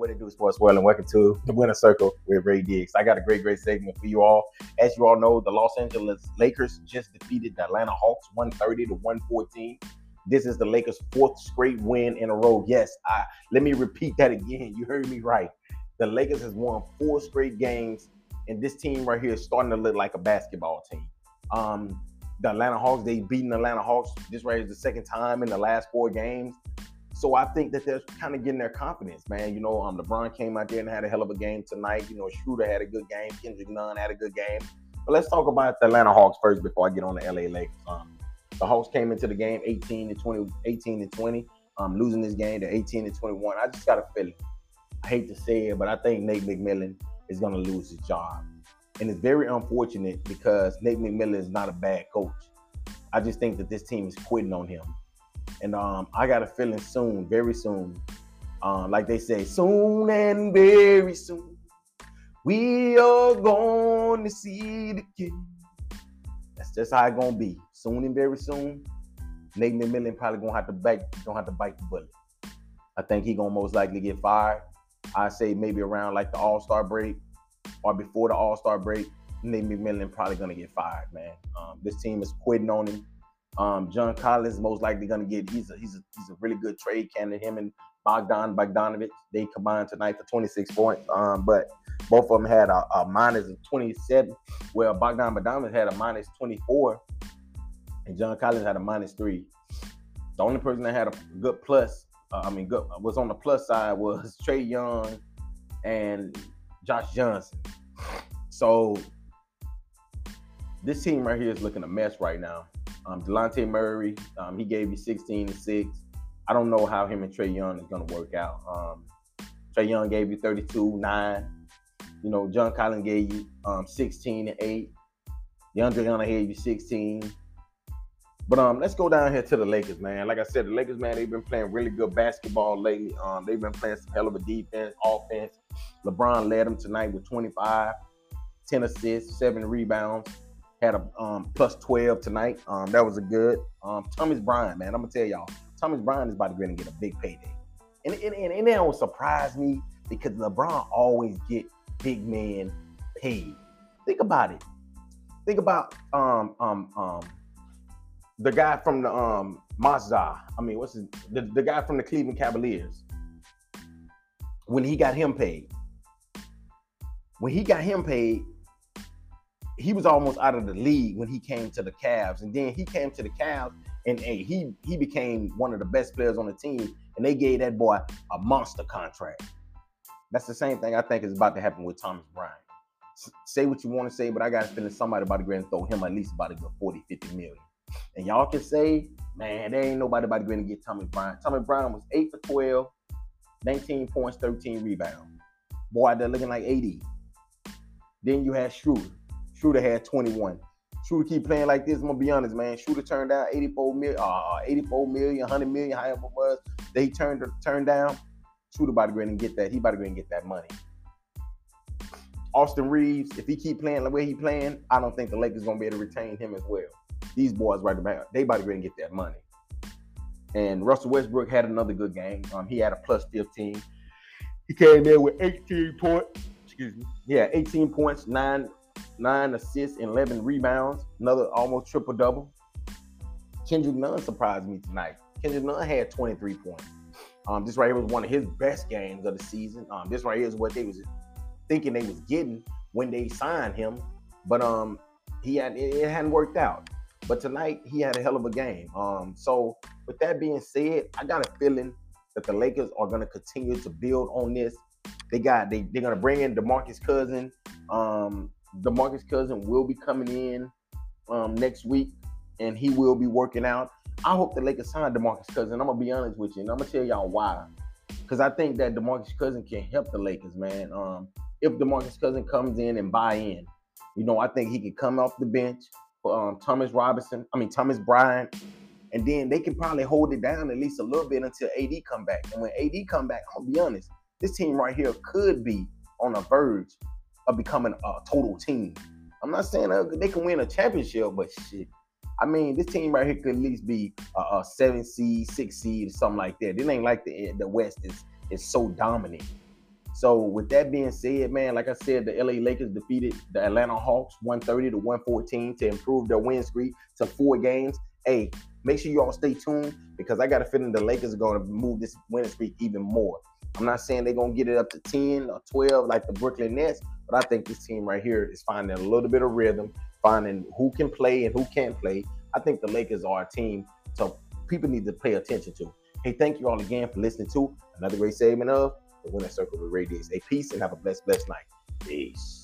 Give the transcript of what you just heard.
what it do, Sports World, and welcome to the Winner Circle with Ray Diggs. I got a great segment for you all. As you all know, the Los Angeles Lakers just defeated the Atlanta Hawks 130-114. This is the Lakers' fourth straight win in a row. Yes, let me repeat that again. You heard me right. The Lakers has won 4 straight games, and this team right here is starting to look like a basketball team. The Atlanta Hawks, they've beaten the Atlanta Hawks. This right is the second time in the last 4 games. So I think that they're kind of getting their confidence, man. LeBron came out there and had a hell of a game tonight. Schroeder had a good game. Kendrick Nunn had a good game. But let's talk about the Atlanta Hawks first before I get on the LA Lakers. The Hawks came into the game 18-20, losing this game to 18-21. I just got a feeling. I hate to say it, but I think Nate McMillan is going to lose his job. And it's very unfortunate because Nate McMillan is not a bad coach. I just think that this team is quitting on him. And I got a feeling soon, very soon, like they say, soon and very soon, we are going to see the king. That's just how it's going to be. Soon and very soon, Nate McMillan probably going to have to bite the bullet. I think he's going to most likely get fired. I say maybe around like the All-Star break or before the All-Star break, Nate McMillan probably going to get fired, man. This team is quitting on him. John Collins most likely going to get. He's a really good trade candidate. Him and Bogdanovic, they combined tonight for 26 points. But both of them had a minus of 27. Well, Bogdanovic had a minus 24, and John Collins had a minus 3. The only person that had a good plus, was on the plus side was Trae Young and Josh Johnson. So this team right here is looking a mess right now. Dejounte Murray, he gave you 16 and 6. I don't know how him and Trae Young is going to work out. Trae Young gave you 32, 9. John Collins gave you 16 and 8. DeAndre Hunter gave you 16. But let's go down here to the Lakers, man. Like I said, the Lakers, man, they've been playing really good basketball lately. They've been playing some hell of a defense, offense. LeBron led them tonight with 25, 10 assists, 7 rebounds. Had a plus 12 tonight. That was a good. Thomas Bryant, man, I'm going to tell y'all. Thomas Bryant is about to get a big payday. And it don't surprise me because LeBron always get big men paid. Think about it. Think about the guy from the Mazda. The guy from the Cleveland Cavaliers. When he got him paid. He was almost out of the league when he came to the Cavs. And then he came to the Cavs and he became one of the best players on the team. And they gave that boy a monster contract. That's the same thing I think is about to happen with Thomas Bryant. Say what you want to say, but I got a feeling somebody about to go and throw him at least about a good 40, 50 million. And y'all can say, man, there ain't nobody about to go and get Thomas Bryant. Thomas Bryant was 8 for 12, 19 points, 13 rebounds. Boy, they're looking like 80. Then you had Schroeder. Schroeder had 21. Schroeder keep playing like this. I'm going to be honest, man. Schroeder turned down 84 million, 100 million, however it was. They turned down. Schroeder about to go ahead and get that. He about to go ahead and get that money. Austin Reeves, if he keep playing the way he playing, I don't think the Lakers going to be able to retain him as well. These boys right about, they about to go ahead and get that money. And Russell Westbrook had another good game. He had a plus 15. He came there with 18 points. Yeah, 18 points, 9 assists, and 11 rebounds. Another almost triple-double. Kendrick Nunn surprised me tonight. Kendrick Nunn had 23 points. This right here was one of his best games of the season. This right here is what they was thinking they was getting when they signed him. But it hadn't worked out. But tonight, he had a hell of a game. So with that being said, I got a feeling that the Lakers are going to continue to build on this. They're going to bring in DeMarcus Cousins. DeMarcus Cousins will be coming in next week, and he will be working out. I hope the Lakers sign DeMarcus Cousins. I'm going to be honest with you, and I'm going to tell y'all why. Because I think that DeMarcus Cousins can help the Lakers, man. If DeMarcus Cousins comes in and buy in, I think he can come off the bench for Thomas Bryant, and then they can probably hold it down at least a little bit until AD come back. And when AD come back, I'm going to be honest, this team right here could be on the verge of becoming a total team. I'm not saying they can win a championship, but shit. This team right here could at least be a 7 seed, 6 seed, or something like that. It ain't like the West is so dominant. So with that being said, man, like I said, the LA Lakers defeated the Atlanta Hawks 130 to 114 to improve their win streak to 4 games. Hey, make sure you all stay tuned because I got a feeling the Lakers are going to move this winning streak even more. I'm not saying they're going to get it up to 10 or 12 like the Brooklyn Nets, but I think this team right here is finding a little bit of rhythm, finding who can play and who can't play. I think the Lakers are a team so people need to pay attention to. Hey, thank you all again for listening to another great segment of The Winning Circle with Ray Diggs. Hey, peace and have a blessed night. Peace.